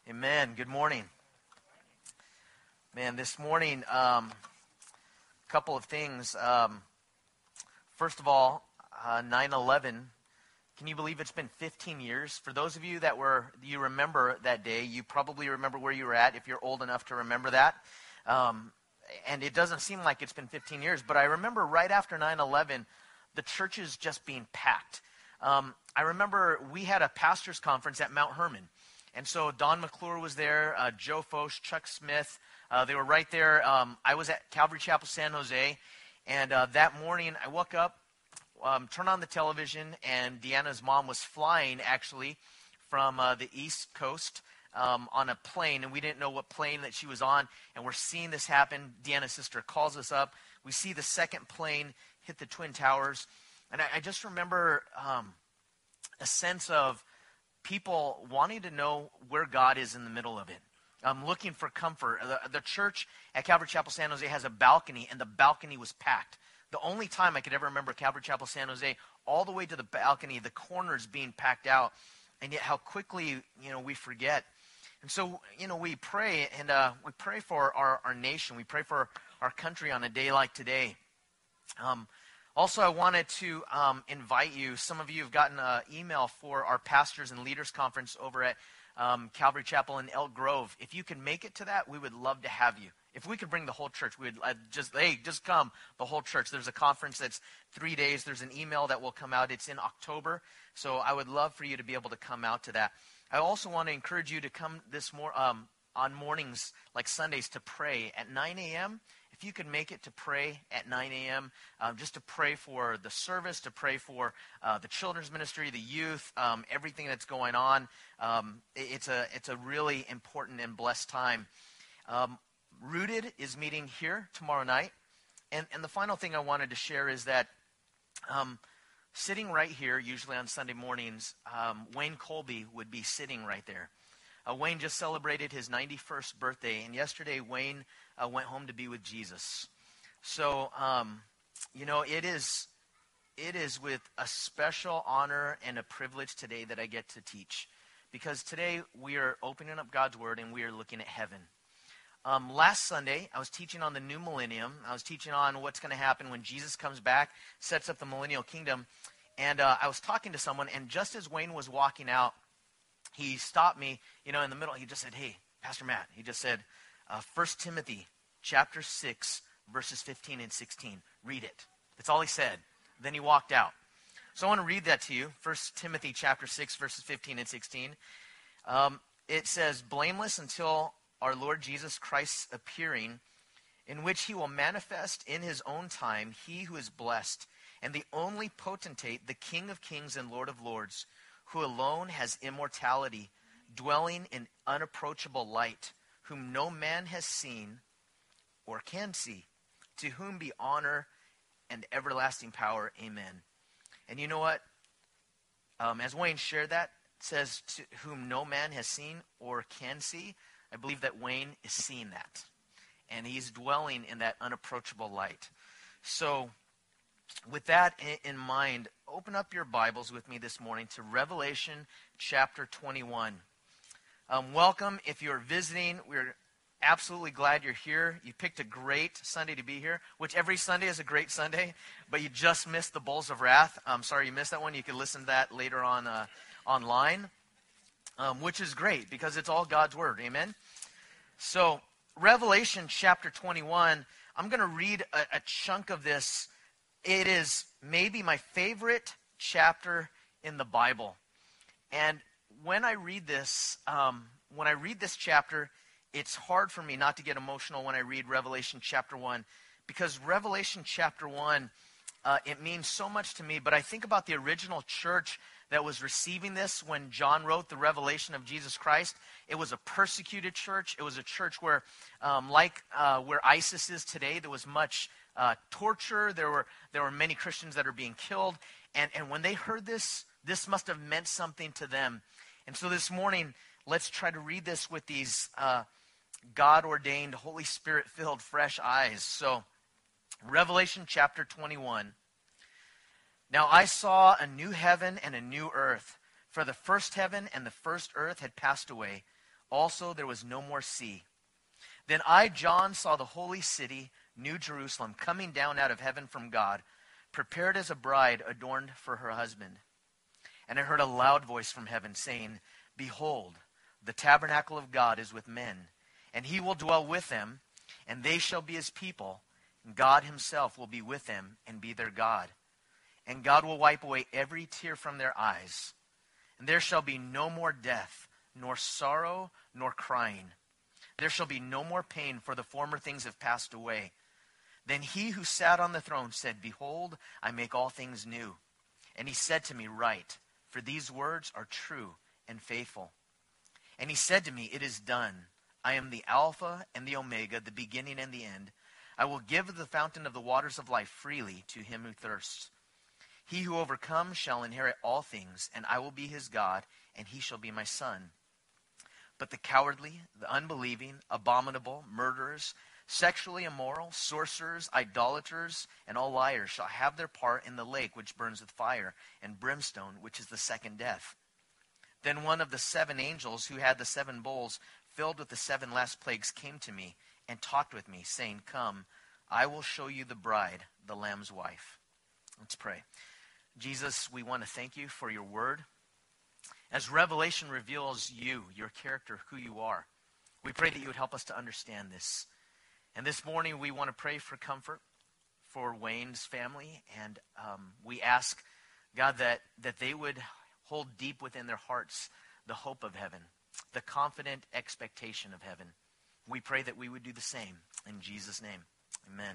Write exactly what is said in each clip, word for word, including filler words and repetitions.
Amen. Good morning. Man, this morning, um, a couple of things. Um, first of all, uh, nine eleven. Can you believe it's been fifteen years? For those of you that were, you remember that day, you probably remember where you were at if you're old enough to remember that. Um, and it doesn't seem like it's been fifteen years, but I remember right after nine eleven, the churches just being packed. Um, I remember we had a pastor's conference at Mount Hermon. And so Don McClure was there, uh, Joe Foch, Chuck Smith. Uh, they were right there. Um, I was at Calvary Chapel, San Jose. And uh, that morning, I woke up, um, turned on the television, and Deanna's mom was flying, actually, from uh, the East Coast um, on a plane. And we didn't know what plane that she was on. And we're seeing this happen. Deanna's sister calls us up. We see the second plane hit the Twin Towers. And I, I just remember um, a sense of people wanting to know where God is in the middle of it. Um, looking for comfort. The, the church at Calvary Chapel San Jose has a balcony, and the balcony was packed. The only time I could ever remember Calvary Chapel San Jose, all the way to the balcony, the corners being packed out, and yet how quickly, you know, we forget. And so, you know, we pray, and uh, we pray for our, our nation. We pray for our country on a day like today. Um, Also, I wanted to um, invite you. Some of you have gotten an email for our Pastors and Leaders Conference over at um, Calvary Chapel in Elk Grove. If you can make it to that, we would love to have you. If we could bring the whole church, we would uh, just, hey, just come, the whole church. There's a conference that's three days. There's an email that will come out. It's in October. So I would love for you to be able to come out to that. I also want to encourage you to come this mor- um, on mornings, like Sundays, to pray at nine a.m., If you could make it to pray at nine a.m., um, just to pray for the service, to pray for uh, the children's ministry, the youth, um, everything that's going on, um, it, it's a it's a really important and blessed time. Um, Rooted is meeting here tomorrow night. And, and the final thing I wanted to share is that um, sitting right here, usually on Sunday mornings, um, Wayne Colby would be sitting right there. Uh, Wayne just celebrated his ninety-first birthday, and yesterday Wayne uh, went home to be with Jesus. So, um, you know, it is it is with a special honor and a privilege today that I get to teach, because today we are opening up God's Word and we are looking at heaven. Um, last Sunday, I was teaching on the new millennium. I was teaching on what's going to happen when Jesus comes back, sets up the millennial kingdom, and uh, I was talking to someone, and just as Wayne was walking out, he stopped me, you know, in the middle. He just said, "Hey, Pastor Matt," he just said, uh, First Timothy chapter six, verses fifteen and sixteen. Read it. That's all he said. Then he walked out. So I want to read that to you. First Timothy chapter six, verses fifteen and sixteen. Um, it says, "Blameless until our Lord Jesus Christ's appearing, in which he will manifest in his own time, he who is blessed, and the only potentate, the King of kings and Lord of lords, who alone has immortality, dwelling in unapproachable light, whom no man has seen or can see, to whom be honor and everlasting power. Amen." And you know what? Um, as Wayne shared that, it says, "To whom no man has seen or can see." I believe that Wayne is seeing that. And he's dwelling in that unapproachable light. So, with that in mind, open up your Bibles with me this morning to Revelation chapter twenty-one. Um, welcome. If you're visiting, we're absolutely glad you're here. You picked a great Sunday to be here, which every Sunday is a great Sunday, but you just missed the Bowls of Wrath. I'm sorry you missed that one. You can listen to that later on uh, online, um, which is great because it's all God's Word. Amen? So, Revelation chapter twenty-one, I'm going to read a, a chunk of this. It is maybe my favorite chapter in the Bible. And when I read this, um, when I read this chapter, it's hard for me not to get emotional when I read Revelation chapter one, because Revelation chapter one, uh, it means so much to me. But I think about the original church that was receiving this when John wrote the Revelation of Jesus Christ. It was a persecuted church. It was a church where, um, like uh, where ISIS is today, there was much Uh, torture. There were there were many Christians that are being killed. And, and when they heard this, this must have meant something to them. And so this morning, let's try to read this with these uh, God-ordained, Holy Spirit-filled, fresh eyes. So, Revelation chapter twenty-one. "Now I saw a new heaven and a new earth, for the first heaven and the first earth had passed away. Also there was no more sea. Then I, John, saw the holy city, New Jerusalem, coming down out of heaven from God, prepared as a bride adorned for her husband. And I heard a loud voice from heaven saying, Behold, the tabernacle of God is with men, and he will dwell with them, and they shall be his people, and God himself will be with them and be their God. And God will wipe away every tear from their eyes, and there shall be no more death, nor sorrow, nor crying. There shall be no more pain, for the former things have passed away. Then he who sat on the throne said, Behold, I make all things new. And he said to me, Write, for these words are true and faithful. And he said to me, It is done. I am the Alpha and the Omega, the beginning and the end. I will give the fountain of the waters of life freely to him who thirsts. He who overcomes shall inherit all things, and I will be his God, and he shall be my son. But the cowardly, the unbelieving, abominable, murderers, sexually immoral, sorcerers, idolaters, and all liars shall have their part in the lake which burns with fire and brimstone, which is the second death. Then one of the seven angels who had the seven bowls filled with the seven last plagues came to me and talked with me, saying, Come, I will show you the bride, the Lamb's wife. Let's pray. Jesus, we want to thank you for your word. As Revelation reveals you, your character, who you are, we pray that you would help us to understand this. And this morning we want to pray for comfort for Wayne's family. And um, we ask, God, that, that they would hold deep within their hearts the hope of heaven, the confident expectation of heaven. We pray that we would do the same. In Jesus' name, amen.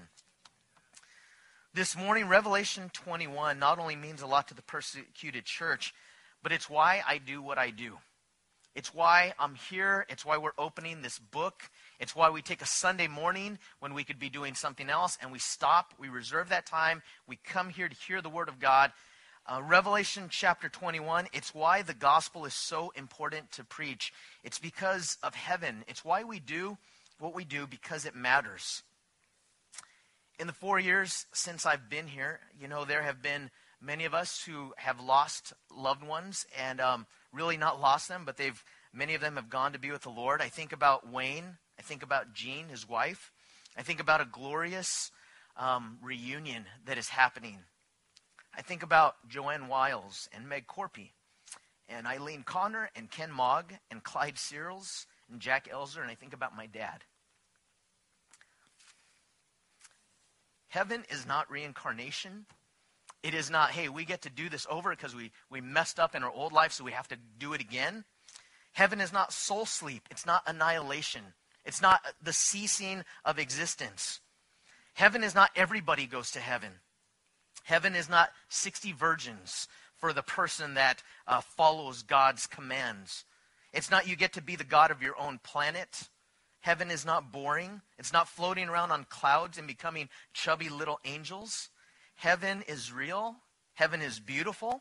This morning, Revelation twenty-one not only means a lot to the persecuted church, but it's why I do what I do. It's why I'm here. It's why we're opening this book. It's why we take a Sunday morning when we could be doing something else, and we stop. We reserve that time. We come here to hear the word of God. Uh, Revelation chapter twenty-one, it's why the gospel is so important to preach. It's because of heaven. It's why we do what we do, because it matters. In the four years since I've been here, you know, there have been many of us who have lost loved ones, and um, really not lost them, but they've many of them have gone to be with the Lord. I think about Wayne. I think about Jean, his wife. I think about a glorious um, reunion that is happening. I think about Joanne Wiles and Meg Corpy and Eileen Connor and Ken Mogg and Clyde Searles and Jack Elzer, and I think about my dad. Heaven is not reincarnation. It is not, hey, we get to do this over because we, we messed up in our old life, so we have to do it again. Heaven is not soul sleep. It's not annihilation. It's not the ceasing of existence. Heaven is not everybody goes to heaven. Heaven is not sixty virgins for the person that uh, follows God's commands. It's not you get to be the God of your own planet. Heaven is not boring. It's not floating around on clouds and becoming chubby little angels. Heaven is real. Heaven is beautiful.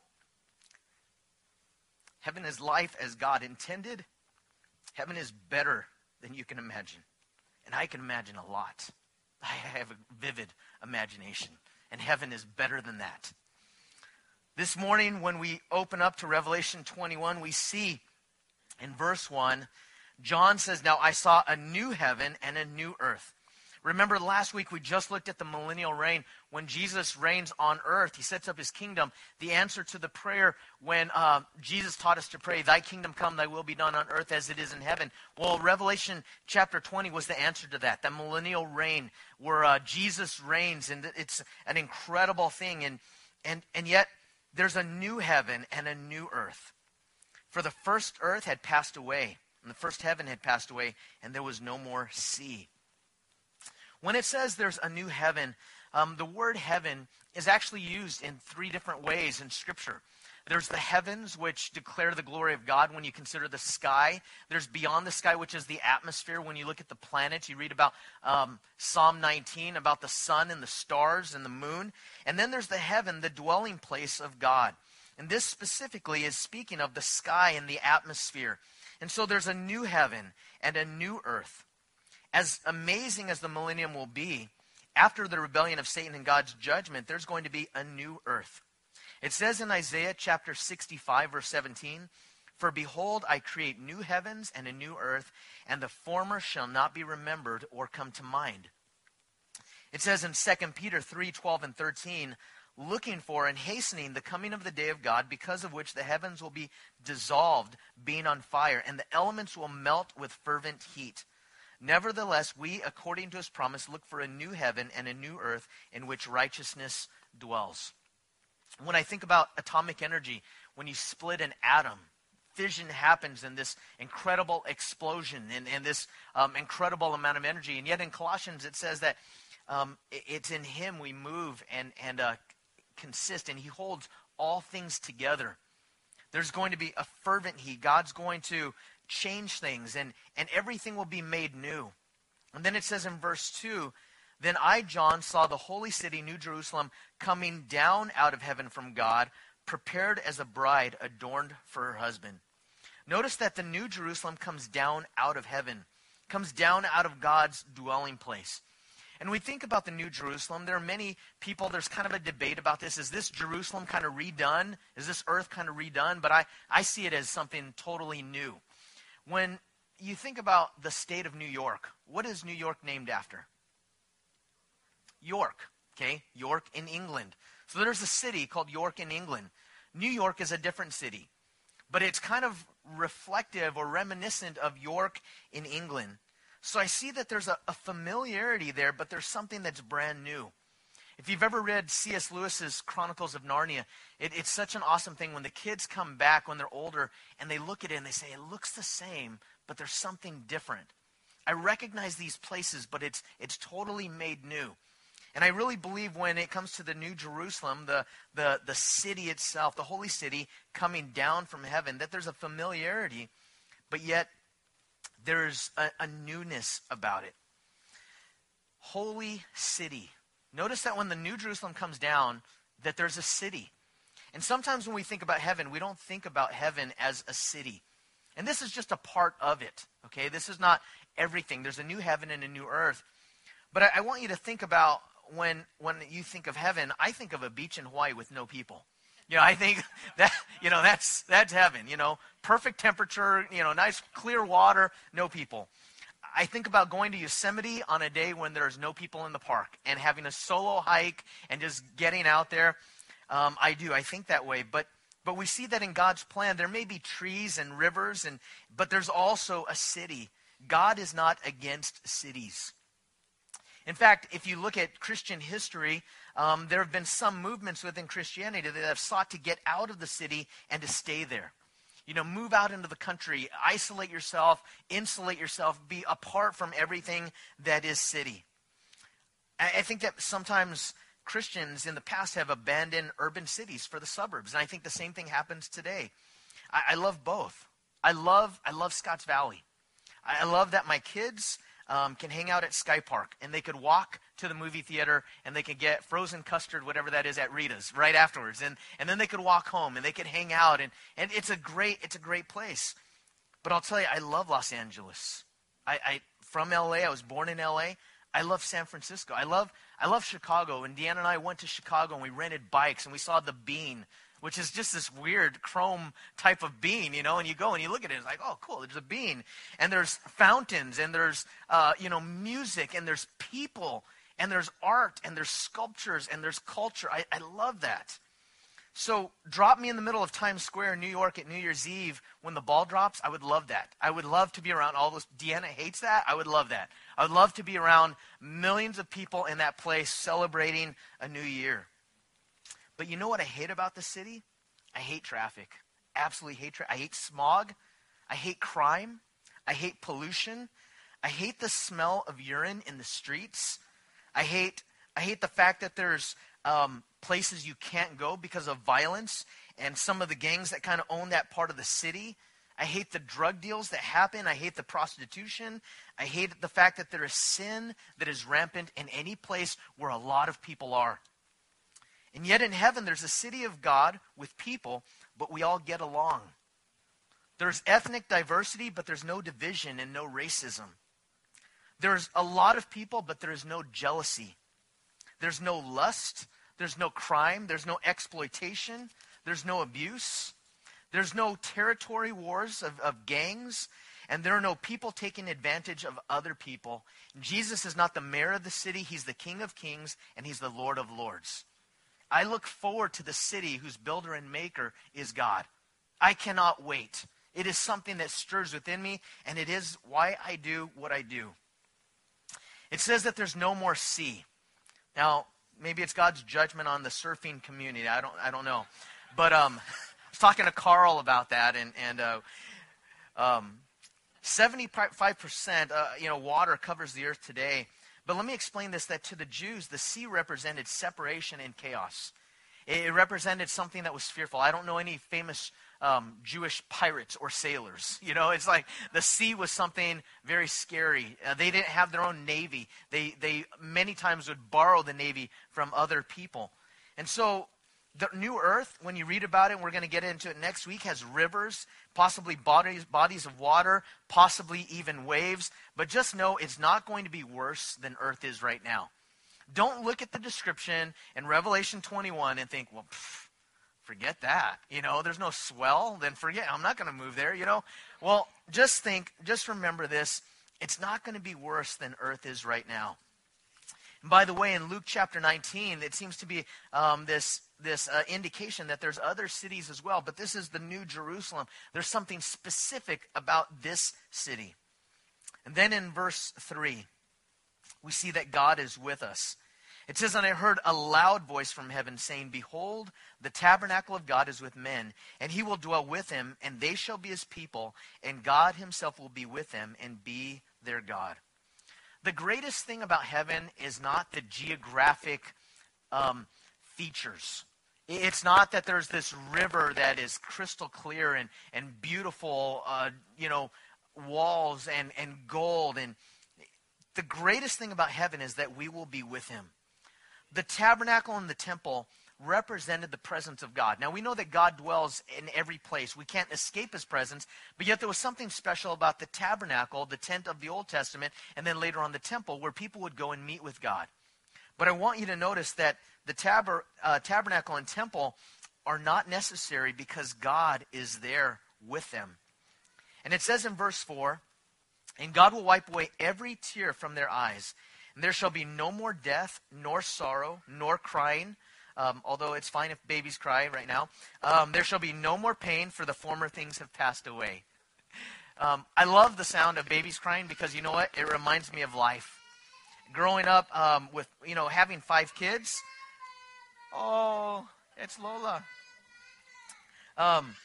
Heaven is life as God intended. Heaven is better than you can imagine. And I can imagine a lot. I have a vivid imagination. And heaven is better than that. This morning, when we open up to Revelation twenty-one, we see in verse one, John says, Now I saw a new heaven and a new earth. Remember last week we just looked at the millennial reign. When Jesus reigns on earth, he sets up his kingdom. The answer to the prayer when uh, Jesus taught us to pray, Thy kingdom come, thy will be done on earth as it is in heaven. Well, Revelation chapter twenty was the answer to that. The millennial reign where uh, Jesus reigns, and it's an incredible thing. And, and, and yet there's a new heaven and a new earth. For the first earth had passed away, and the first heaven had passed away, and there was no more sea. When it says there's a new heaven, um, the word heaven is actually used in three different ways in Scripture. There's the heavens, which declare the glory of God when you consider the sky. There's beyond the sky, which is the atmosphere. When you look at the planets, you read about um, Psalm nineteen, about the sun and the stars and the moon. And then there's the heaven, the dwelling place of God. And this specifically is speaking of the sky and the atmosphere. And so there's a new heaven and a new earth. As amazing as the millennium will be, after the rebellion of Satan and God's judgment, there's going to be a new earth. It says in Isaiah chapter sixty-five, verse seventeen, For behold, I create new heavens and a new earth, and the former shall not be remembered or come to mind. It says in Second Peter three, twelve and thirteen, looking for and hastening the coming of the day of God, because of which the heavens will be dissolved, being on fire, and the elements will melt with fervent heat. Nevertheless, we, according to his promise, look for a new heaven and a new earth in which righteousness dwells. When I think about atomic energy, when you split an atom, fission happens in this incredible explosion and, and this um, incredible amount of energy. And yet in Colossians it says that um, it, it's in him we move and, and uh, consist, and he holds all things together. There's going to be a fervent heat. God's going to change things, and, and everything will be made new. And then it says in verse two, then I, John, saw the holy city, New Jerusalem, coming down out of heaven from God, prepared as a bride adorned for her husband. Notice that the New Jerusalem comes down out of heaven, comes down out of God's dwelling place. And we think about the New Jerusalem, there are many people, there's kind of a debate about this. Is this Jerusalem kind of redone? Is this earth kind of redone? But I, I see it as something totally new. When you think about the state of New York, what is New York named after? York, okay? York in England. So there's a city called York in England. New York is a different city, but it's kind of reflective or reminiscent of York in England. So I see that there's a, a familiarity there, but there's something that's brand new. If you've ever read C S Lewis's Chronicles of Narnia, it, it's such an awesome thing when the kids come back when they're older and they look at it and they say, it looks the same, but there's something different. I recognize these places, but it's it's totally made new. And I really believe when it comes to the New Jerusalem, the, the, the city itself, the holy city coming down from heaven, that there's a familiarity, but yet there's a, a newness about it. Holy city. Notice that when the New Jerusalem comes down, that there's a city. And sometimes when we think about heaven, we don't think about heaven as a city. And this is just a part of it, okay? This is not everything. There's a new heaven and a new earth. But I, I want you to think about when when you think of heaven, I think of a beach in Hawaii with no people. You know, I think that, you know, that's that's heaven, you know, perfect temperature, you know, nice clear water, no people. I think about going to Yosemite on a day when there's no people in the park and having a solo hike and just getting out there. Um, I do. I think that way. But but we see that in God's plan, there may be trees and rivers, and but there's also a city. God is not against cities. In fact, if you look at Christian history, um, there have been some movements within Christianity that have sought to get out of the city and to stay there. You know, move out into the country, isolate yourself, insulate yourself, be apart from everything that is city. I think that sometimes Christians in the past have abandoned urban cities for the suburbs, and I think the same thing happens today. I, I love both. I love I love Scotts Valley. I, I love that my kids um, can hang out at Sky Park, and they could walk to the movie theater, and they could get frozen custard, whatever that is, at Rita's right afterwards, and and then they could walk home, and they could hang out, and and it's a great it's a great place. But I'll tell you, I love Los Angeles. I, I from L A. I was born in L A. I love San Francisco. I love I love Chicago. And Deanna and I went to Chicago and we rented bikes and we saw the Bean, which is just this weird chrome type of bean, you know. And you go and you look at it, it's like, oh, cool, there's a bean. And there's fountains and there's uh, you know music and there's people and there's art and there's sculptures and there's culture. I, I love that. So drop me in the middle of Times Square, New York at New Year's Eve when the ball drops. I would love that. I would love to be around all those. Deanna hates that. I would love that. I would love to be around millions of people in that place celebrating a new year. But you know what I hate about the city? I hate traffic. Absolutely hate traffic. I hate smog. I hate crime. I hate pollution. I hate the smell of urine in the streets. I hate I hate the fact that there's um, places you can't go because of violence and some of the gangs that kind of own that part of the city. I hate the drug deals that happen. I hate the prostitution. I hate the fact that there is sin that is rampant in any place where a lot of people are. And yet in heaven, there's a city of God with people, but we all get along. There's ethnic diversity, but there's no division and no racism. There's a lot of people, but there is no jealousy. There's no lust. There's no crime. There's no exploitation. There's no abuse. There's no territory wars of, of gangs, and there are no people taking advantage of other people. Jesus is not the mayor of the city. He's the King of Kings, and he's the Lord of Lords. I look forward to the city whose builder and maker is God. I cannot wait. It is something that stirs within me, and it is why I do what I do. It says that there's no more sea. Now, maybe it's God's judgment on the surfing community. I don't I don't know. But um, I was talking to Carl about that, and, and uh, um, seventy-five percent uh, you know, water covers the earth today. But let me explain this, that to the Jews, the sea represented separation and chaos. It, it represented something that was fearful. I don't know any famous um, Jewish pirates or sailors. You know, it's like the sea was something very scary. Uh, they didn't have their own navy. They, they many times would borrow the navy from other people. And so the new earth, when you read about it, and we're going to get into it next week, has rivers, possibly bodies, bodies of water, possibly even waves. But just know it's not going to be worse than earth is right now. Don't look at the description in Revelation twenty-one and think, well, pff, forget that. You know, there's no swell, then forget, I'm not going to move there, you know. Well, just think, just remember this. It's not going to be worse than earth is right now. And by the way, in Luke chapter nineteen, it seems to be um, this this uh, indication that there's other cities as well, but this is the New Jerusalem. There's something specific about this city. And then in verse three, we see that God is with us. It says, and I heard a loud voice from heaven saying, behold, the tabernacle of God is with men, and he will dwell with them, and they shall be his people, and God himself will be with them and be their God. The greatest thing about heaven is not the geographic um, features. It's not that there's this river that is crystal clear and, and beautiful, uh, you know, walls and, and gold. And the greatest thing about heaven is that we will be with him. The tabernacle and the temple represented the presence of God. Now, we know that God dwells in every place. We can't escape his presence, but yet there was something special about the tabernacle, the tent of the Old Testament, and then later on the temple, where people would go and meet with God. But I want you to notice that the tab- uh, tabernacle and temple are not necessary because God is there with them. And it says in verse four, and God will wipe away every tear from their eyes, and there shall be no more death, nor sorrow, nor crying, Um, although it's fine if babies cry right now. Um, there shall be no more pain, for the former things have passed away. Um, I love the sound of babies crying because, you know what? It reminds me of life. Growing up um, with, you know, having five kids. Oh, it's Lola. Um,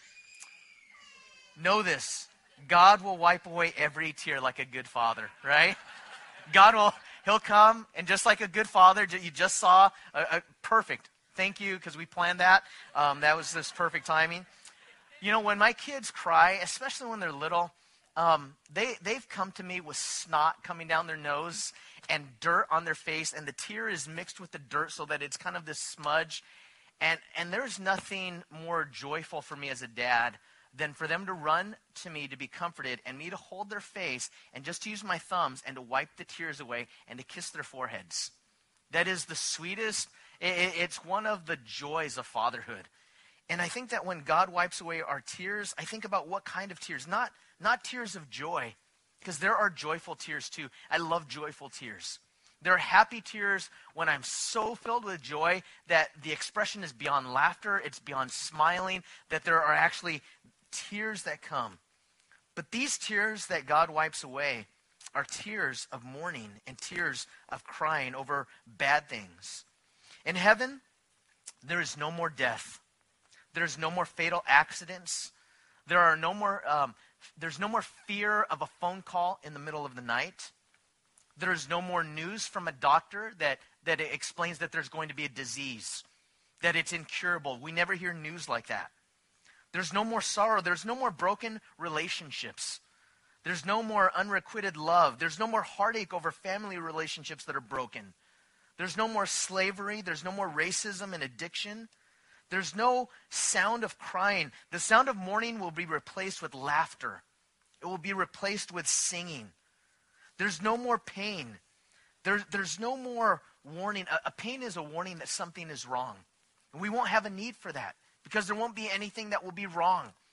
know this. God will wipe away every tear like a good father, right? God will, he'll come, and just like a good father, you just saw, a, a perfect. Thank you, because we planned that. Um, that was this perfect timing. You know, when my kids cry, especially when they're little, um, they, they've come to me with snot coming down their nose and dirt on their face, and the tear is mixed with the dirt so that it's kind of this smudge. And, and there's nothing more joyful for me as a dad than for them to run to me to be comforted and me to hold their face and just to use my thumbs and to wipe the tears away and to kiss their foreheads. That is the sweetest. It's one of the joys of fatherhood. And I think that when God wipes away our tears, I think about what kind of tears. Not, not tears of joy, because there are joyful tears too. I love joyful tears. There are happy tears when I'm so filled with joy that the expression is beyond laughter, it's beyond smiling, that there are actually tears that come. But these tears that God wipes away are tears of mourning and tears of crying over bad things. In heaven, there is no more death. There is no more fatal accidents. There are no more. Um, there's no more fear of a phone call in the middle of the night. There is no more news from a doctor that that explains that there's going to be a disease, that it's incurable. We never hear news like that. There's no more sorrow. There's no more broken relationships. There's no more unrequited love. There's no more heartache over family relationships that are broken. There's no more slavery. There's no more racism and addiction. There's no sound of crying. The sound of mourning will be replaced with laughter. It will be replaced with singing. There's no more pain. There's, there's no more warning. A, a pain is a warning that something is wrong. And we won't have a need for that because there won't be anything that will be wrong.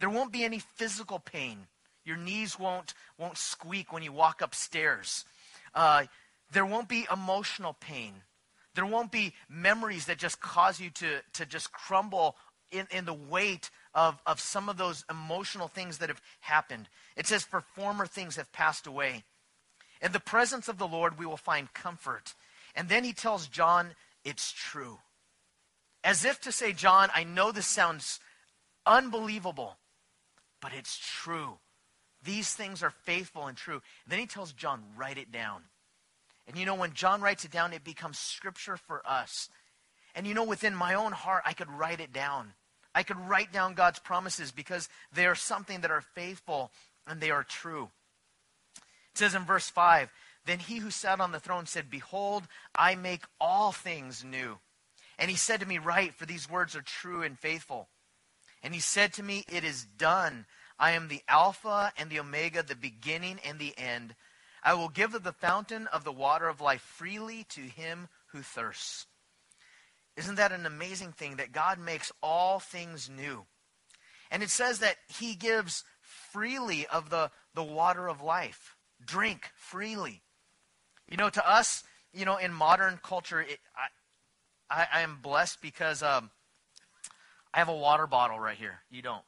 There won't be any physical pain. Your knees won't, won't squeak when you walk upstairs. Uh, there won't be emotional pain. There won't be memories that just cause you to, to just crumble in, in the weight of, of some of those emotional things that have happened. It says, for former things have passed away. In the presence of the Lord, we will find comfort. And then he tells John, it's true. As if to say, John, I know this sounds unbelievable, but it's true. These things are faithful and true. And then he tells John, write it down. And you know, when John writes it down, it becomes scripture for us. And you know, within my own heart, I could write it down. I could write down God's promises because they are something that are faithful and they are true. It says in verse five, then he who sat on the throne said, behold, I make all things new. And he said to me, write, for these words are true and faithful. And he said to me, it is done. I am the Alpha and the Omega, the beginning and the end. I will give of the fountain of the water of life freely to him who thirsts. Isn't that an amazing thing that God makes all things new? And it says that he gives freely of the, the water of life. Drink freely. You know, to us, you know, in modern culture, it, I, I, I am blessed because um, I have a water bottle right here. You don't.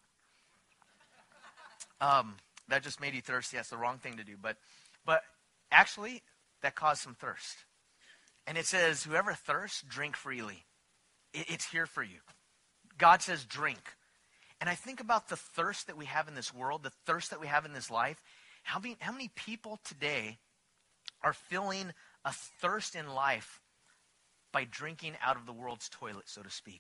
Um, that just made you thirsty. That's the wrong thing to do. But, but actually, that caused some thirst. And it says, whoever thirsts, drink freely. It, it's here for you. God says, drink. And I think about the thirst that we have in this world, the thirst that we have in this life. How many, how many people today are feeling a thirst in life by drinking out of the world's toilet, so to speak?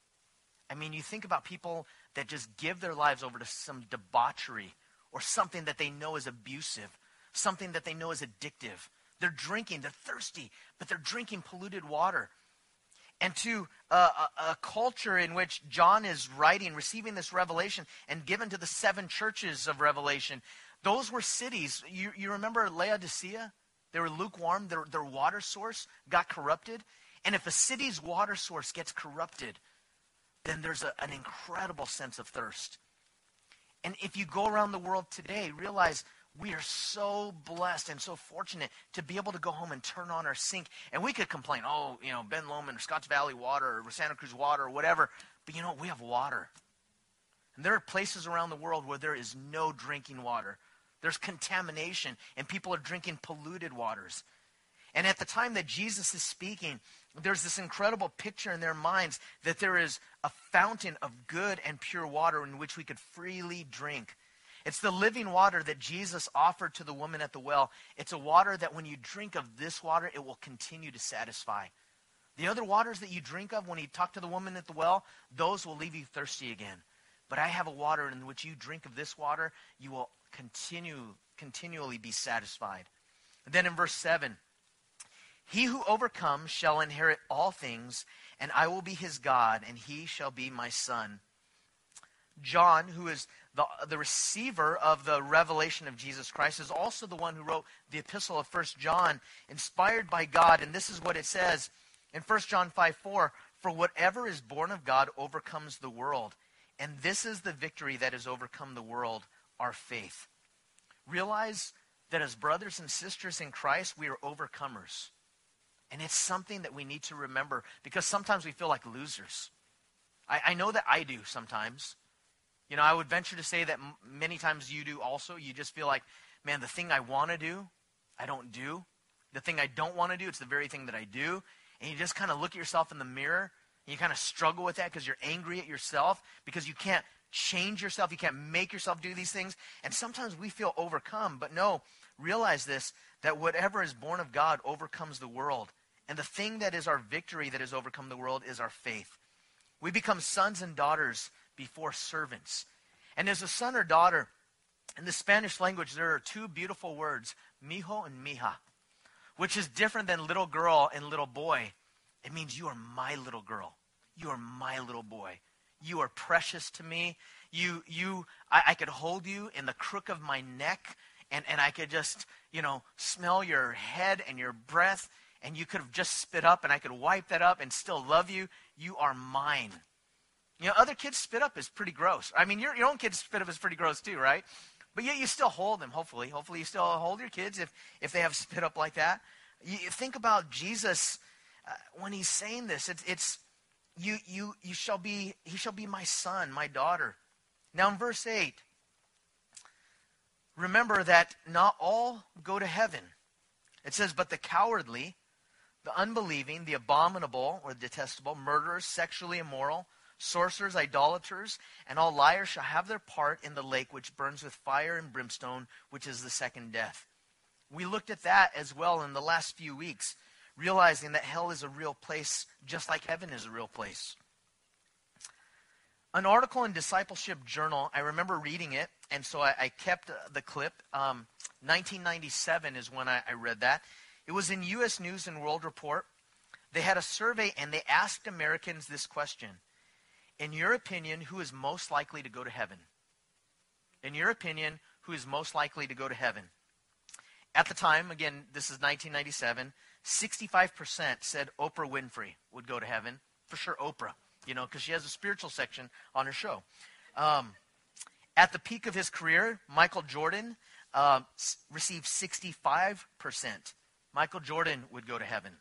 I mean, you think about people that just give their lives over to some debauchery or something that they know is abusive, something that they know is addictive. They're drinking, they're thirsty, but they're drinking polluted water. And to uh, a, a culture in which John is writing, receiving this revelation and given to the seven churches of Revelation, those were cities. You, you remember Laodicea? They were lukewarm. Their, their water source got corrupted. And if a city's water source gets corrupted, then there's a, an incredible sense of thirst. And if you go around the world today, realize we are so blessed and so fortunate to be able to go home and turn on our sink. And we could complain, oh, you know, Ben Lomond or Scotts Valley water or Santa Cruz water or whatever. But you know, we have water. And there are places around the world where there is no drinking water. There's contamination, and people are drinking polluted waters. And at the time that Jesus is speaking, there's this incredible picture in their minds that there is a fountain of good and pure water in which we could freely drink. It's the living water that Jesus offered to the woman at the well. It's a water that when you drink of this water, it will continue to satisfy. The other waters that you drink of when you talk to the woman at the well, those will leave you thirsty again. But I have a water in which you drink of this water, you will continue, continually be satisfied. And then in verse seven, he who overcomes shall inherit all things, and I will be his God, and he shall be my son. John, who is the, the receiver of the revelation of Jesus Christ, is also the one who wrote the epistle of First John, inspired by God. And this is what it says in First John five four, for whatever is born of God overcomes the world. And this is the victory that has overcome the world, our faith. Realize that as brothers and sisters in Christ, we are overcomers. And it's something that we need to remember because sometimes we feel like losers. I, I know that I do sometimes. You know, I would venture to say that m- many times you do also. You just feel like, man, the thing I want to do, I don't do. The thing I don't want to do, it's the very thing that I do. And you just kind of look at yourself in the mirror and you kind of struggle with that because you're angry at yourself because you can't change yourself. You can't make yourself do these things. And sometimes we feel overcome. But no, realize this, that whatever is born of God overcomes the world. And the thing that is our victory that has overcome the world is our faith. We become sons and daughters before servants. And as a son or daughter, in the Spanish language, there are two beautiful words, mijo and mija, which is different than little girl and little boy. It means you are my little girl. You are my little boy. You are precious to me. You, you, I, I could hold you in the crook of my neck, and, and I could just, you know, smell your head and your breath, and you could have just spit up, and I could wipe that up and still love you. You are mine. You know, other kids spit up is pretty gross. I mean, your, your own kids spit up is pretty gross too, right? But yet you still hold them, hopefully. Hopefully you still hold your kids if, if they have spit up like that. You, you think about Jesus uh, when he's saying this. It's, it's you, you, you shall be, he shall be my son, my daughter. Now in verse eight, remember that not all go to heaven. It says, but the cowardly, the unbelieving, the abominable or detestable, murderers, sexually immoral, sorcerers, idolaters, and all liars shall have their part in the lake which burns with fire and brimstone, which is the second death. We looked at that as well in the last few weeks, realizing that hell is a real place, just like heaven is a real place. An article in Discipleship Journal, I remember reading it, and so I, I kept the clip. Um, nineteen ninety-seven is when I, I read that. It was in U S News and World Report. They had a survey, and they asked Americans this question. In your opinion, who is most likely to go to heaven? In your opinion, who is most likely to go to heaven? At the time, again, this is nineteen ninety-seven, sixty-five percent said Oprah Winfrey would go to heaven. For sure, Oprah, you know, because she has a spiritual section on her show. Um, at the peak of his career, Michael Jordan uh, s- received sixty-five percent. Michael Jordan would go to heaven.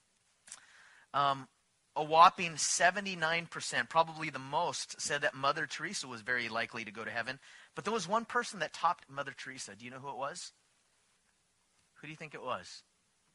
Um, a whopping seventy-nine percent, probably the most, said that Mother Teresa was very likely to go to heaven. But there was one person that topped Mother Teresa. Do you know who it was? Who do you think it was?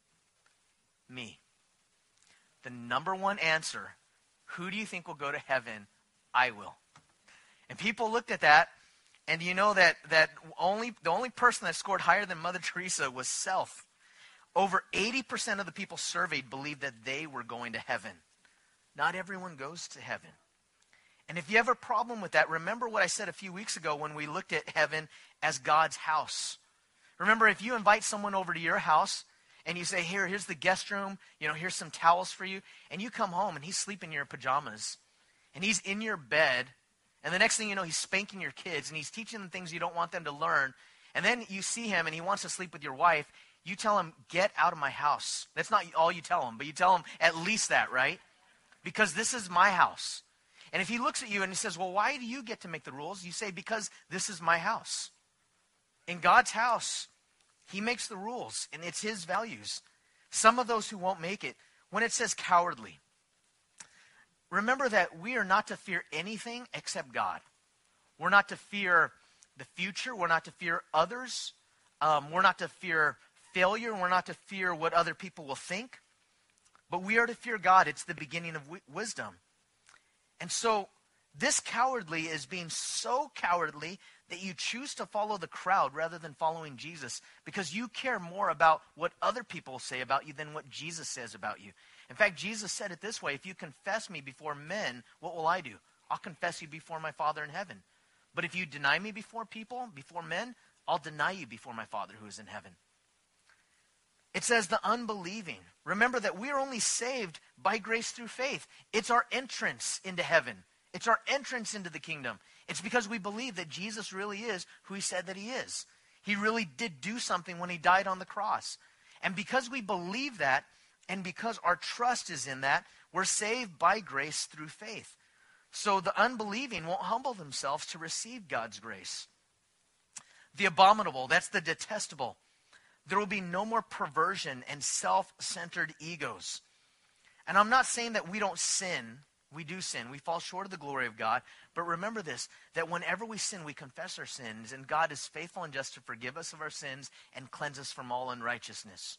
Me. The number one answer, who do you think will go to heaven? I will. And people looked at that, and you know that, that only the only person that scored higher than Mother Teresa was self. Over eighty percent of the people surveyed believed that they were going to heaven. Not everyone goes to heaven. And if you have a problem with that, remember what I said a few weeks ago when we looked at heaven as God's house. Remember, if you invite someone over to your house and you say, here, here's the guest room, you know, here's some towels for you, and you come home and he's sleeping in your pajamas, and he's in your bed, and the next thing you know, he's spanking your kids, and he's teaching them things you don't want them to learn, and then you see him and he wants to sleep with your wife, you tell him, get out of my house. That's not all you tell him, but you tell him at least that, right? Because this is my house. And if he looks at you and he says, well, why do you get to make the rules? You say, because this is my house. In God's house, he makes the rules, and it's his values. Some of those who won't make it, when it says cowardly, remember that we are not to fear anything except God. We're not to fear the future. We're not to fear others. Um, we're not to fear failure. We're not to fear what other people will think. But we are to fear God. It's the beginning of w- wisdom. And so this cowardly is being so cowardly that you choose to follow the crowd rather than following Jesus, because you care more about what other people say about you than what Jesus says about you. In fact, Jesus said it this way, if you confess me before men, what will I do? I'll confess you before my Father in heaven. But if you deny me before people, before men, I'll deny you before my Father who is in heaven. It says the unbelieving. Remember that we are only saved by grace through faith. It's our entrance into heaven. It's our entrance into the kingdom. It's because we believe that Jesus really is who he said that he is. He really did do something when he died on the cross. And because we believe that, and because our trust is in that, we're saved by grace through faith. So the unbelieving won't humble themselves to receive God's grace. The abominable, that's the detestable. There will be no more perversion and self-centered egos. And I'm not saying that we don't sin. We do sin. We fall short of the glory of God. But remember this, that whenever we sin, we confess our sins, and God is faithful and just to forgive us of our sins and cleanse us from all unrighteousness.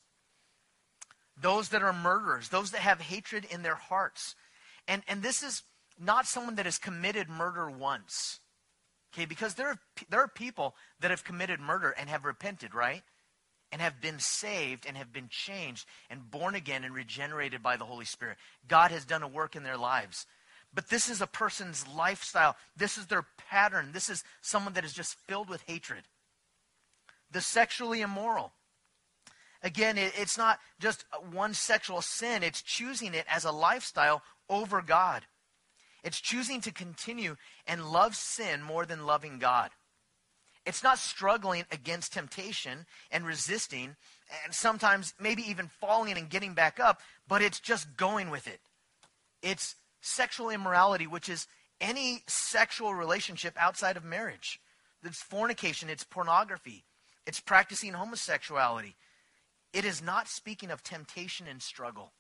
Those that are murderers, those that have hatred in their hearts. And, and this is not someone that has committed murder once. Okay, because there are, there are people that have committed murder and have repented, right? And have been saved and have been changed and born again and regenerated by the Holy Spirit. God has done a work in their lives. But this is a person's lifestyle. This is their pattern. This is someone that is just filled with hatred. The sexually immoral. Again, it, it's not just one sexual sin. It's choosing it as a lifestyle over God. It's choosing to continue and love sin more than loving God. It's not struggling against temptation and resisting and sometimes maybe even falling and getting back up, but it's just going with it. It's sexual immorality, which is any sexual relationship outside of marriage. It's fornication, it's pornography, it's practicing homosexuality. It is not speaking of temptation and struggle.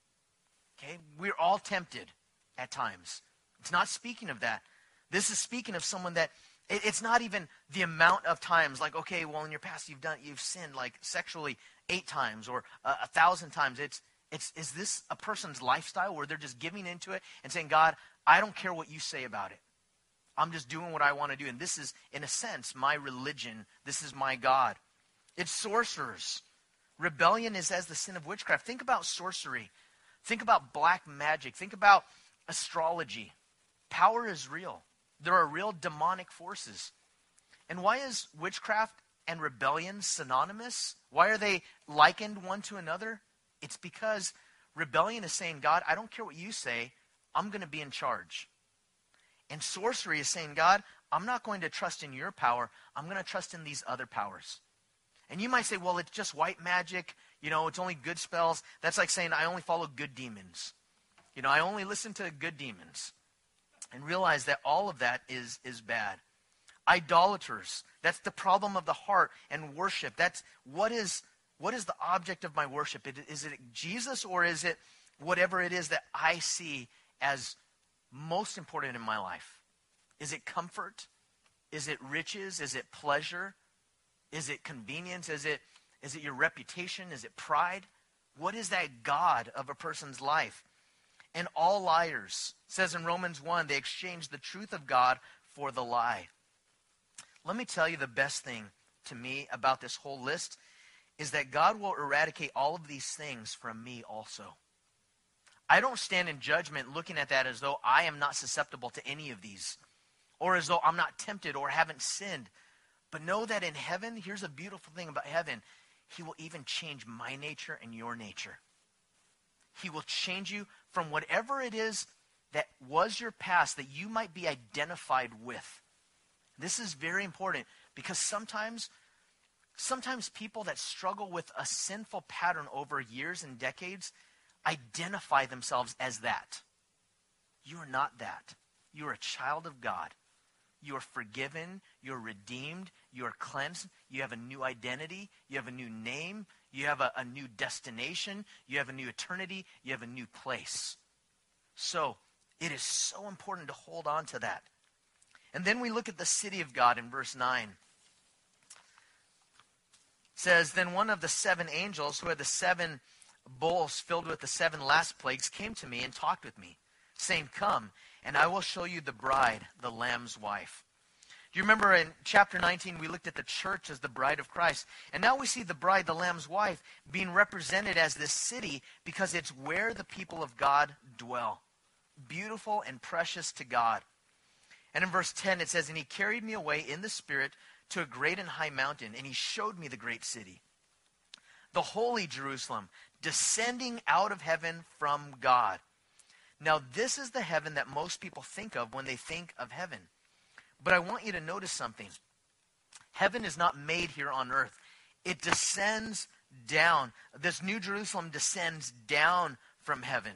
Okay? We're all tempted at times. It's not speaking of that. This is speaking of someone that, it, it's not even the amount of times, like, okay, well, in your past you've done, you've sinned like sexually eight times or a, a thousand times. It's, it's, is this a person's lifestyle where they're just giving into it and saying, God, I don't care what you say about it. I'm just doing what I want to do. And this is, in a sense, my religion. This is my God. It's sorcerers. Rebellion is as the sin of witchcraft. Think about sorcery. Think about black magic. Think about astrology. Power is real. There are real demonic forces. And why is witchcraft and rebellion synonymous? Why are they likened one to another? It's because rebellion is saying, God, I don't care what you say. I'm going to be in charge. And sorcery is saying, God, I'm not going to trust in your power. I'm going to trust in these other powers. And you might say, well, it's just white magic. You know, it's only good spells. That's like saying I only follow good demons. You know, I only listen to good demons. And realize that all of that is, is bad. Idolaters. That's the problem of the heart and worship. That's what is, what is the object of my worship? It, is it Jesus, or is it whatever it is that I see as most important in my life? Is it comfort? Is it riches? Is it pleasure? Is it convenience? Is it, is it your reputation? Is it pride? What is that God of a person's life? And all liars, it says in Romans one, they exchange the truth of God for the lie. Let me tell you the best thing to me about this whole list is that God will eradicate all of these things from me also. I don't stand in judgment looking at that as though I am not susceptible to any of these, or as though I'm not tempted or haven't sinned. But know that in heaven, here's a beautiful thing about heaven. He will even change my nature and your nature. He will change you from whatever it is that was your past that you might be identified with. This is very important because sometimes, sometimes people that struggle with a sinful pattern over years and decades identify themselves as that. You are not that. You are a child of God. You are forgiven. You are redeemed. You are cleansed. You have a new identity. You have a new name. You have a, a new destination. You have a new eternity. You have a new place. So it is so important to hold on to that. And then we look at the city of God in verse nine. It says, then one of the seven angels who had the seven bowls filled with the seven last plagues came to me and talked with me, saying, come, and I will show you the bride, the Lamb's wife. Do you remember in chapter nineteen, we looked at the church as the bride of Christ. And now we see the bride, the Lamb's wife, being represented as this city because it's where the people of God dwell. Beautiful and precious to God. And in verse ten, it says, and he carried me away in the Spirit to a great and high mountain, and he showed me the great city, the holy Jerusalem, descending out of heaven from God. Now, this is the heaven that most people think of when they think of heaven. But I want you to notice something. Heaven is not made here on earth. It descends down. This New Jerusalem descends down from heaven.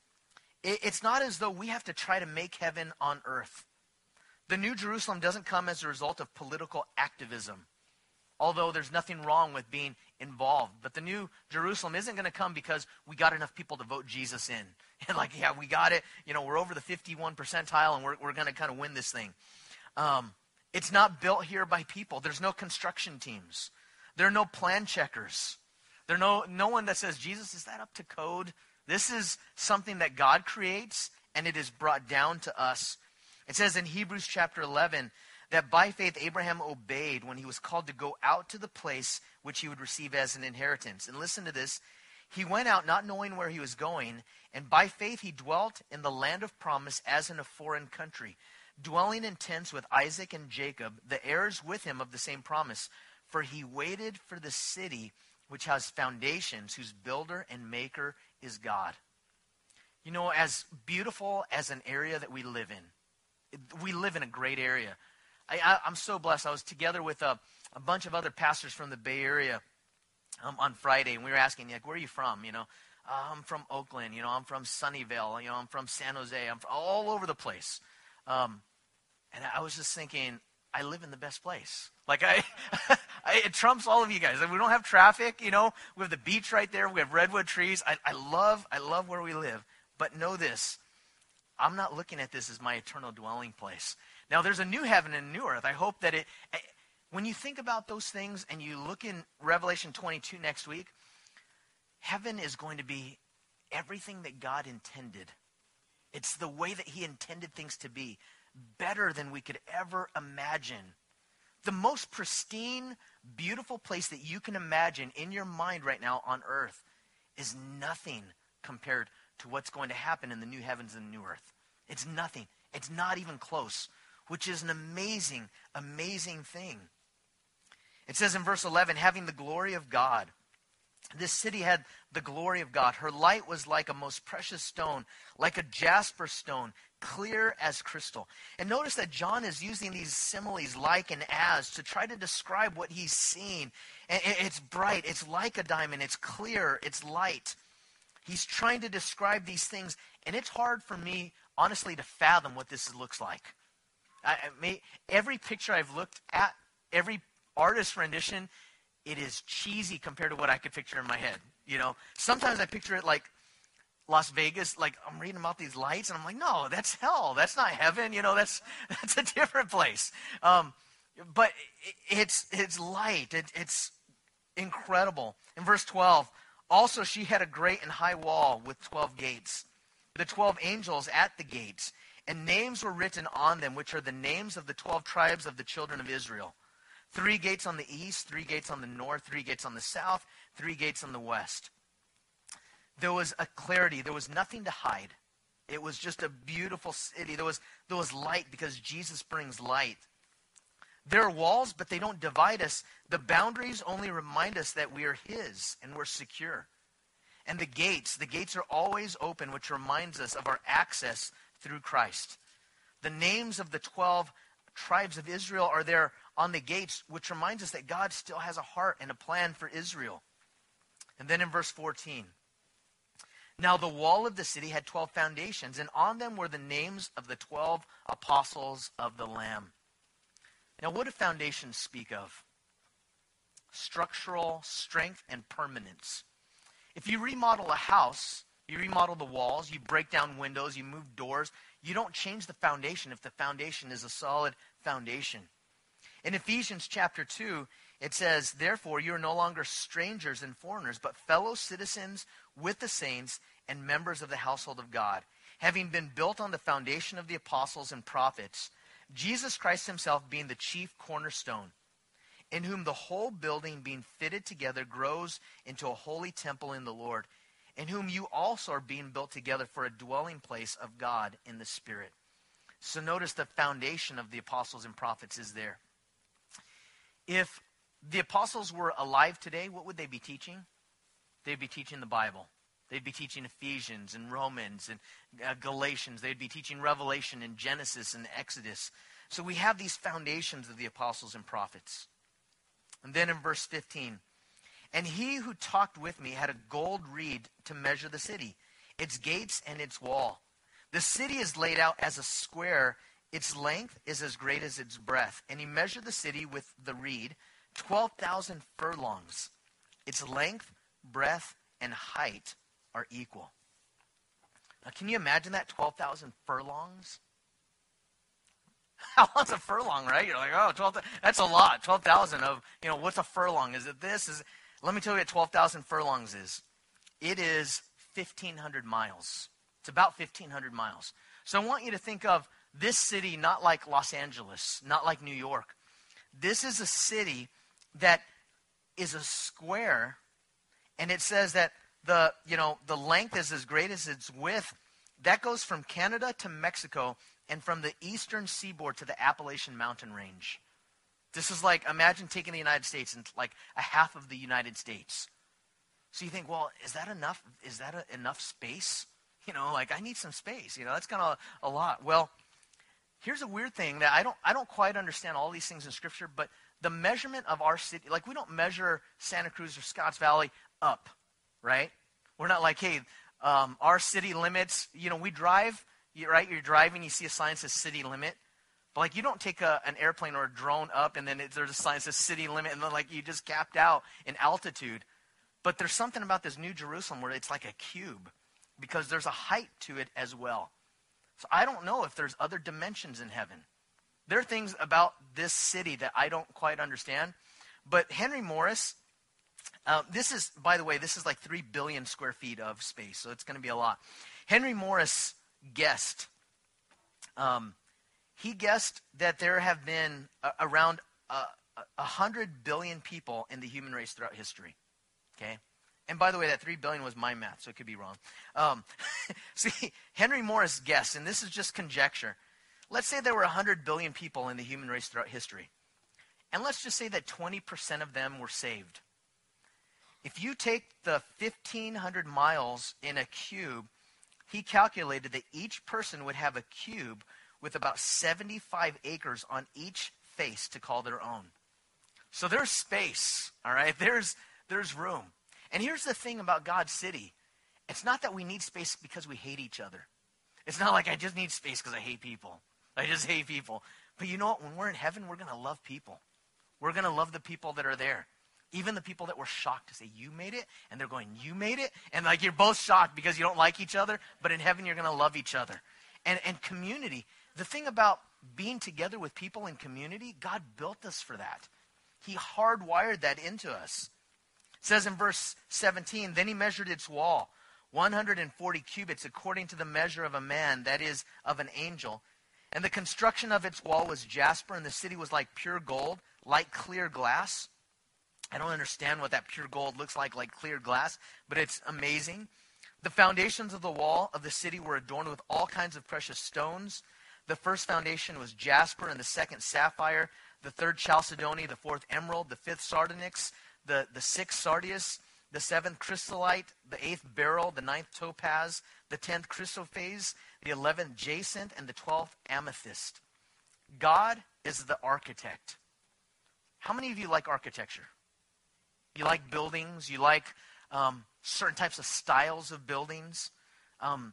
It, it's not as though we have to try to make heaven on earth. The New Jerusalem doesn't come as a result of political activism, although there's nothing wrong with being involved. But the New Jerusalem isn't going to come because we got enough people to vote Jesus in. And like, yeah, we got it. You know, we're over the fifty-one percentile and we're, we're going to kind of win this thing. Um, it's not built here by people. There's no construction teams. There are no plan checkers. There's no, no one that says, Jesus, is that up to code? This is something that God creates, and it is brought down to us. It says in Hebrews chapter eleven that by faith Abraham obeyed when he was called to go out to the place which he would receive as an inheritance. And listen to this. He went out not knowing where he was going, and by faith he dwelt in the land of promise as in a foreign country, dwelling in tents with Isaac and Jacob, the heirs with him of the same promise. For he waited for the city which has foundations, whose builder and maker is God. You know, as beautiful as an area that we live in, we live in a great area. I, I, I'm so blessed. I was together with a, a bunch of other pastors from the Bay Area um, on Friday, and we were asking, like, where are you from? You know, uh, I'm from Oakland. You know, I'm from Sunnyvale. You know, I'm from San Jose. I'm from all over the place. Um, and I was just thinking, I live in the best place. Like I, I, it trumps all of you guys. Like we don't have traffic, you know. We have the beach right there. We have redwood trees. I, I love, I love where we live. But know this, I'm not looking at this as my eternal dwelling place. Now, there's a new heaven and a new earth. I hope that it, when you think about those things and you look in Revelation twenty-two next week, heaven is going to be everything that God intended. It's the way that he intended things to be, better than we could ever imagine. The most pristine, beautiful place that you can imagine in your mind right now on earth is nothing compared to what's going to happen in the new heavens and new earth. It's nothing. It's not even close, which is an amazing, amazing thing. It says in verse eleven, having the glory of God. This city had the glory of God. Her light was like a most precious stone, like a jasper stone, clear as crystal. And notice that John is using these similes, like and as, to try to describe what he's seeing. And it's bright, it's like a diamond, it's clear, it's light. He's trying to describe these things, and it's hard for me, honestly, to fathom what this looks like. I, I may, every picture I've looked at, every artist rendition, it is cheesy compared to what I could picture in my head. You know, sometimes I picture it like Las Vegas, like I'm reading about these lights, and I'm like, no, that's hell. That's not heaven. You know, that's that's a different place. Um, but it, it's it's light. It, it's incredible. In verse twelve, also she had a great and high wall with twelve gates, the twelve angels at the gates, and names were written on them, which are the names of the twelve tribes of the children of Israel. Three gates on the east, three gates on the north, three gates on the south, three gates on the west. There was a clarity. There was nothing to hide. It was just a beautiful city. There was, there was light because Jesus brings light. There are walls, but they don't divide us. The boundaries only remind us that we are his and we're secure. And the gates, the gates are always open, which reminds us of our access through Christ. The names of the twelve tribes of Israel are there on the gates, which reminds us that God still has a heart and a plan for Israel. And then in verse fourteen, now the wall of the city had twelve foundations, and on them were the names of the twelve apostles of the Lamb. Now what do foundations speak of? Structural strength and permanence. If you remodel a house, you remodel the walls, you break down windows, you move doors, you don't change the foundation if the foundation is a solid foundation. In Ephesians chapter two, it says, therefore, you are no longer strangers and foreigners, but fellow citizens with the saints and members of the household of God, having been built on the foundation of the apostles and prophets, Jesus Christ himself being the chief cornerstone, in whom the whole building being fitted together grows into a holy temple in the Lord, in whom you also are being built together for a dwelling place of God in the Spirit. So notice the foundation of the apostles and prophets is there. If the apostles were alive today, what would they be teaching? They'd be teaching the Bible. They'd be teaching Ephesians and Romans and uh, Galatians. They'd be teaching Revelation and Genesis and Exodus. So we have these foundations of the apostles and prophets. And then in verse fifteen, and he who talked with me had a gold reed to measure the city, its gates and its wall. The city is laid out as a square. Its length is as great as its breadth. And he measured the city with the reed, twelve thousand furlongs. Its length, breadth, and height are equal. Now, can you imagine that? twelve thousand furlongs? How long's a furlong, right? You're like, oh, twelve, that's a lot. twelve thousand of, you know, what's a furlong? Is it this? Is it, let me tell you what twelve thousand furlongs is. It is fifteen hundred miles. It's about fifteen hundred miles. So I want you to think of this city not like Los Angeles, not like New York. This is a city that is a square, and it says that the, you know, the length is as great as its width. That goes from Canada to Mexico and from the eastern seaboard to the Appalachian Mountain Range. This is like, imagine taking the United States and like a half of the United States. So you think, well, is that enough? Is that a, enough space? You know, like I need some space. You know, that's kind of a, a lot. Well, here's a weird thing that I don't I don't quite understand all these things in Scripture, but the measurement of our city, like we don't measure Santa Cruz or Scotts Valley up, right? We're not like, hey, um, our city limits, you know, we drive, you, right? You're driving, you see a sign that says city limit. But like you don't take a, an airplane or a drone up and then it, there's a sign that says city limit and then like you just capped out in altitude. But there's something about this New Jerusalem where it's like a cube because there's a height to it as well. So I don't know if there's other dimensions in heaven. There are things about this city that I don't quite understand. But Henry Morris, uh, this is, by the way, this is like three billion square feet of space, so it's going to be a lot. Henry Morris guessed, um, he guessed that there have been uh, around uh, one hundred billion people in the human race throughout history. Okay? And by the way, that three billion was my math, so it could be wrong. Um, see, Henry Morris guessed, and this is just conjecture. Let's say there were one hundred billion people in the human race throughout history. And let's just say that twenty percent of them were saved. If you take the fifteen hundred miles in a cube, he calculated that each person would have a cube with about seventy-five acres on each face to call their own. So there's space, all right? There's, there's room. And here's the thing about God's city. It's not that we need space because we hate each other. It's not like I just need space because I hate people. I just hate people. But you know what? When we're in heaven, we're going to love people. We're going to love the people that are there. Even the people that were shocked to say, you made it? And they're going, you made it? And like you're both shocked because you don't like each other. But in heaven, you're going to love each other. And, and community. The thing about being together with people in community, God built us for that. He hardwired that into us. It says in verse seventeen, then he measured its wall, one hundred forty cubits according to the measure of a man, that is, of an angel. And the construction of its wall was jasper, and the city was like pure gold, like clear glass. I don't understand what that pure gold looks like, like clear glass, but it's amazing. The foundations of the wall of the city were adorned with all kinds of precious stones. The first foundation was jasper, and the second sapphire, the third chalcedony, the fourth emerald, the fifth sardonyx, the, the sixth sardius, the seventh chrysolite, the eighth beryl, the ninth topaz, the tenth chrysoprase, the eleventh jacinth, and the twelfth amethyst. God is the architect. How many of you like architecture? You like buildings? You like um, certain types of styles of buildings? Um,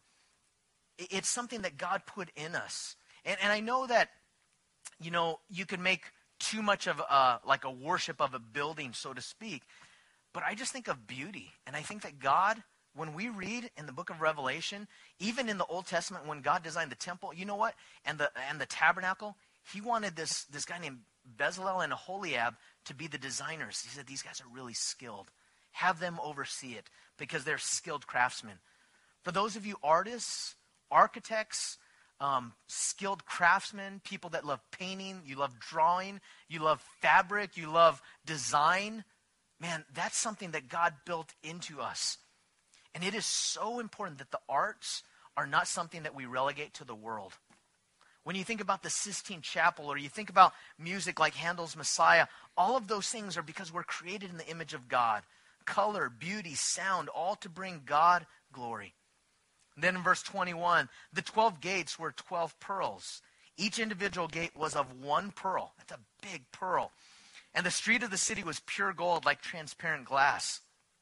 it, it's something that God put in us. And, and I know that, you know, you can make too much of a, like a worship of a building, so to speak. But I just think of beauty. And I think that God, when we read in the book of Revelation, even in the Old Testament, when God designed the temple, you know what? And the and the tabernacle, he wanted this, this guy named Bezalel and Aholiab to be the designers. He said, these guys are really skilled. Have them oversee it because they're skilled craftsmen. For those of you artists, architects, um, skilled craftsmen, people that love painting, you love drawing, you love fabric, you love design, man, that's something that God built into us. And it is so important that the arts are not something that we relegate to the world. When you think about the Sistine Chapel or you think about music like Handel's Messiah, all of those things are because we're created in the image of God. Color, beauty, sound, all to bring God glory. And then in verse twenty-one, the twelve gates were twelve pearls. Each individual gate was of one pearl. That's a big pearl. And the street of the city was pure gold like transparent glass.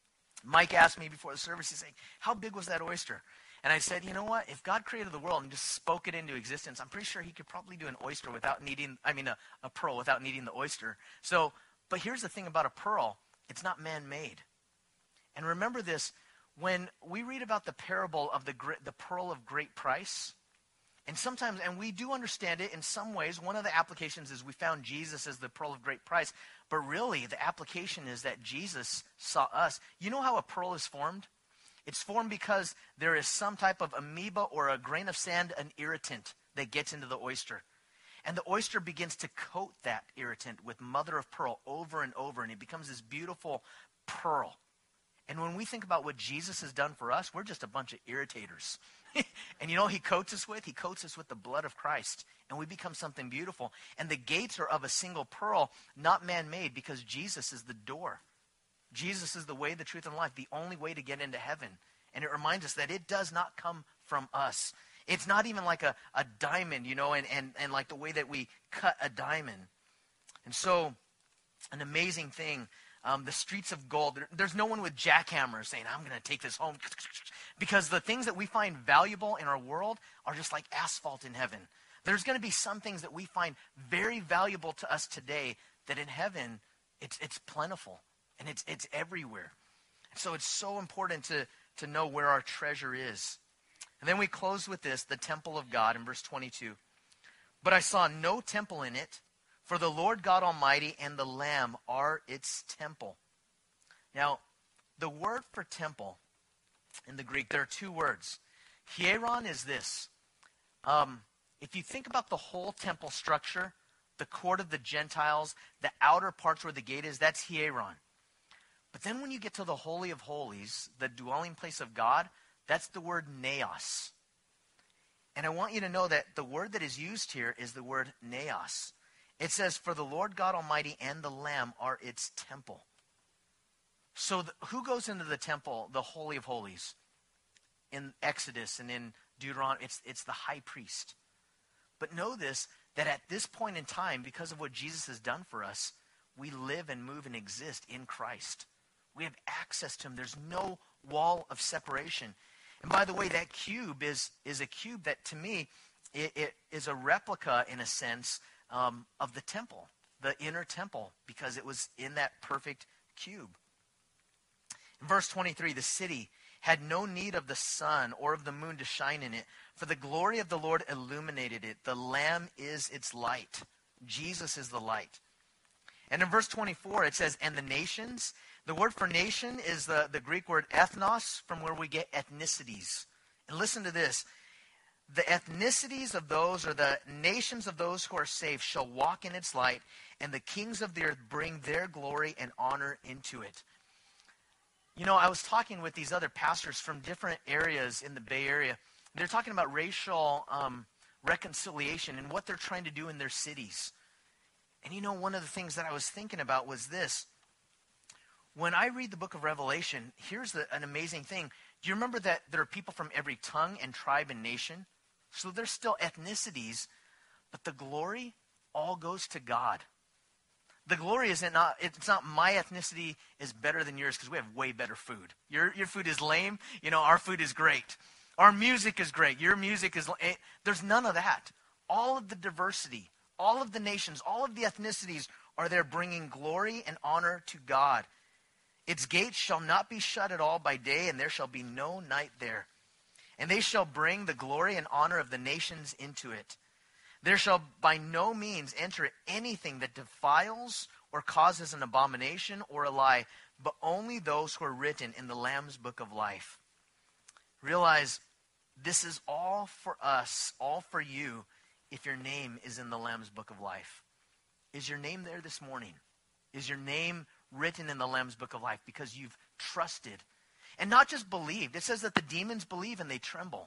Mike asked me before the service, he's like, how big was that oyster? And I said, you know what? If God created the world and just spoke it into existence, I'm pretty sure he could probably do an oyster without needing, I mean, a, a pearl without needing the oyster. So, but here's the thing about a pearl. It's not man-made. And remember this, when we read about the parable of the, the pearl of great price, and sometimes, and we do understand it in some ways, one of the applications is we found Jesus as the pearl of great price, but really the application is that Jesus saw us. You know how a pearl is formed? It's formed because there is some type of amoeba or a grain of sand, an irritant that gets into the oyster. And the oyster begins to coat that irritant with mother of pearl over and over, and it becomes this beautiful pearl. And when we think about what Jesus has done for us, we're just a bunch of irritators. And you know what he coats us with? He coats us with the blood of Christ, and we become something beautiful. And the gates are of a single pearl, not man-made, because Jesus is the door. Jesus is the way, the truth, and life, the only way to get into heaven. And it reminds us that it does not come from us. It's not even like a, a diamond, you know, and, and, and like the way that we cut a diamond. And so, an amazing thing um, the streets of gold. There, there's no one with jackhammers saying, I'm going to take this home. Because the things that we find valuable in our world are just like asphalt in heaven. There's going to be some things that we find very valuable to us today that in heaven, it's it's plentiful and it's it's everywhere. So it's so important to, to know where our treasure is. And then we close with this, the temple of God in verse twenty-two. But I saw no temple in it, for the Lord God Almighty and the Lamb are its temple. Now, the word for temple in the Greek, there are two words. Hieron is this. Um, if you think about the whole temple structure, the court of the Gentiles, the outer parts where the gate is, that's Hieron. But then when you get to the Holy of Holies, the dwelling place of God, that's the word naos. And I want you to know that the word that is used here is the word naos. It says, for the Lord God Almighty and the Lamb are its temple. So the, who goes into the temple, the Holy of Holies? In Exodus and in Deuteronomy, it's, it's the high priest. But know this, that at this point in time, because of what Jesus has done for us, we live and move and exist in Christ. We have access to him. There's no wall of separation. And by the way, that cube is, is a cube that, to me, it, it is a replica, in a sense, um, of the temple, the inner temple, because it was in that perfect cube. In verse twenty-three, the city had no need of the sun or of the moon to shine in it, for the glory of the Lord illuminated it. The Lamb is its light. Jesus is the light. And in verse twenty-four, it says, and the nations. The word for nation is the, the Greek word ethnos, from where we get ethnicities. And listen to this. The ethnicities of those, or the nations of those who are saved, shall walk in its light, and the kings of the earth bring their glory and honor into it. You know, I was talking with these other pastors from different areas in the Bay Area. They're talking about racial um, reconciliation and what they're trying to do in their cities. And you know, one of the things that I was thinking about was this. When I read the book of Revelation, here's the, an amazing thing. Do you remember that there are people from every tongue and tribe and nation? So there's still ethnicities, but the glory all goes to God. The glory isn't not, it's not my ethnicity is better than yours because we have way better food. Your your food is lame. You know, our food is great. Our music is great. Your music is, there's none of that. All of the diversity, all of the nations, all of the ethnicities are there bringing glory and honor to God. Its gates shall not be shut at all by day, and there shall be no night there. And they shall bring the glory and honor of the nations into it. There shall by no means enter anything that defiles or causes an abomination or a lie, but only those who are written in the Lamb's book of life. Realize this is all for us, all for you, if your name is in the Lamb's book of life. Is your name there this morning? Is your name written in the Lamb's book of life because you've trusted? And not just believed. It says that the demons believe and they tremble.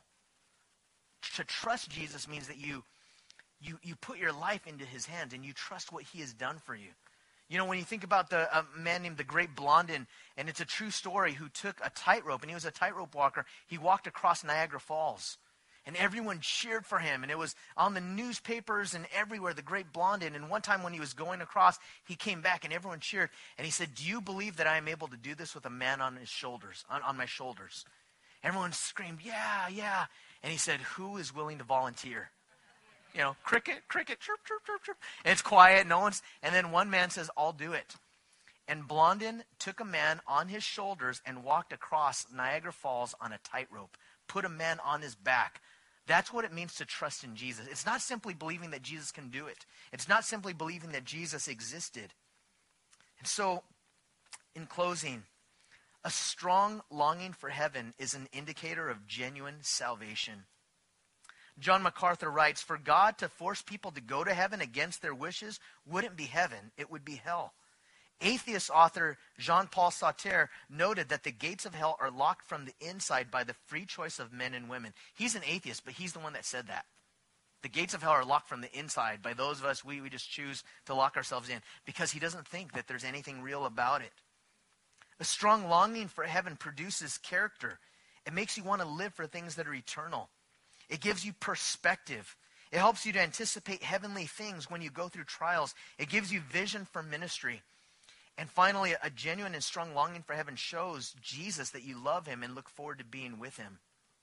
To trust Jesus means that you You you put your life into his hands and you trust what he has done for you. You know, when you think about the uh, man named the Great Blondin, and it's a true story, who took a tightrope, and he was a tightrope walker. He walked across Niagara Falls, and everyone cheered for him, and it was on the newspapers and everywhere, the Great Blondin. And one time when he was going across, he came back, and everyone cheered, and he said, do you believe that I am able to do this with a man on his shoulders, on, on my shoulders? Everyone screamed, yeah, yeah. And he said, who is willing to volunteer? You know, cricket, cricket, chirp, chirp, chirp, chirp. And it's quiet, no one's, and then one man says, I'll do it. And Blondin took a man on his shoulders and walked across Niagara Falls on a tightrope, put a man on his back. That's what it means to trust in Jesus. It's not simply believing that Jesus can do it. It's not simply believing that Jesus existed. And so, in closing, a strong longing for heaven is an indicator of genuine salvation. John MacArthur writes, for God to force people to go to heaven against their wishes wouldn't be heaven, it would be hell. Atheist author Jean-Paul Sartre noted that the gates of hell are locked from the inside by the free choice of men and women. He's an atheist, but he's the one that said that. The gates of hell are locked from the inside by those of us, we, we just choose to lock ourselves in because he doesn't think that there's anything real about it. A strong longing for heaven produces character. It makes you want to live for things that are eternal. It gives you perspective. It helps you to anticipate heavenly things when you go through trials. It gives you vision for ministry. And finally, a genuine and strong longing for heaven shows Jesus that you love him and look forward to being with him.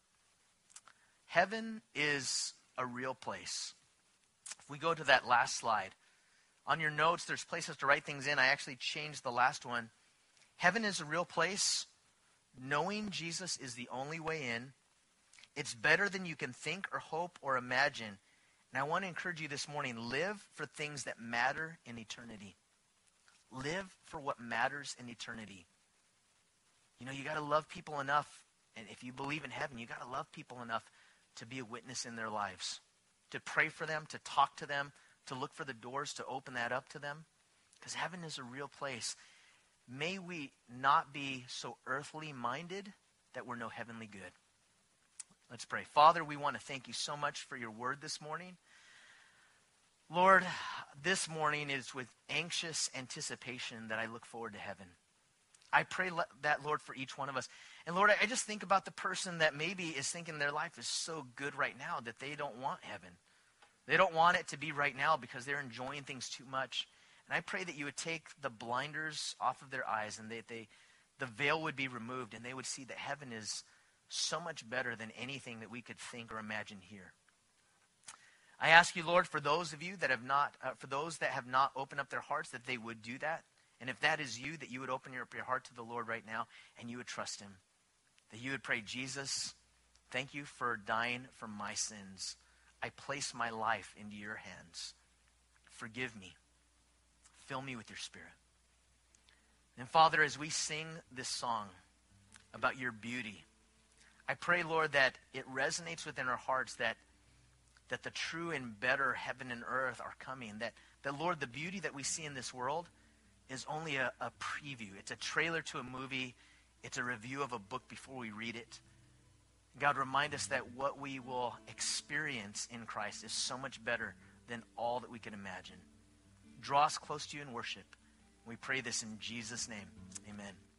Heaven is a real place. If we go to that last slide, on your notes, there's places to write things in. I actually changed the last one. Heaven is a real place. Knowing Jesus is the only way in. It's better than you can think or hope or imagine. And I want to encourage you this morning, live for things that matter in eternity. Live for what matters in eternity. You know, you got to love people enough, and if you believe in heaven, you got to love people enough to be a witness in their lives, to pray for them, to talk to them, to look for the doors to open that up to them, because heaven is a real place. May we not be so earthly minded that we're no heavenly good. Let's pray. Father, we want to thank you so much for your word this morning. Lord, this morning is with anxious anticipation that I look forward to heaven. I pray that, Lord, for each one of us. And Lord, I just think about the person that maybe is thinking their life is so good right now that they don't want heaven. They don't want it to be right now because they're enjoying things too much. And I pray that you would take the blinders off of their eyes and that they, the veil would be removed and they would see that heaven is so much better than anything that we could think or imagine here. I ask you, Lord, for those of you that have not, uh, for those that have not opened up their hearts, that they would do that. And if that is you, that you would open your, your heart to the Lord right now and you would trust him. That you would pray, Jesus, thank you for dying for my sins. I place my life into your hands. Forgive me. Fill me with your Spirit. And Father, as we sing this song about your beauty, I pray, Lord, that it resonates within our hearts that, that the true and better heaven and earth are coming. That, that, Lord, the beauty that we see in this world is only a, a preview. It's a trailer to a movie. It's a review of a book before we read it. God, remind us that what we will experience in Christ is so much better than all that we can imagine. Draw us close to you in worship. We pray this in Jesus' name. Amen.